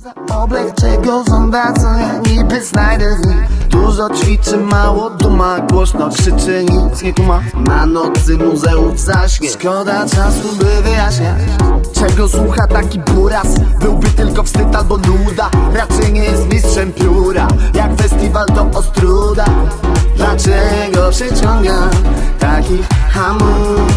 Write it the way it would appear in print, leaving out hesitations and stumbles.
Oblek czego żąda, co ja niby znajdę w nim. Dużo ćwiczy, mało duma, głośno krzyczy, nic nie kuma. Na nocy muzeów zaśnie, szkoda czasu, by wyjaśniać czego słucha taki buras. Byłby tylko wstyd albo nuda, raczej nie jest mistrzem pióra. Jak festiwal to Ostruda. Dlaczego przyciąga taki hamul?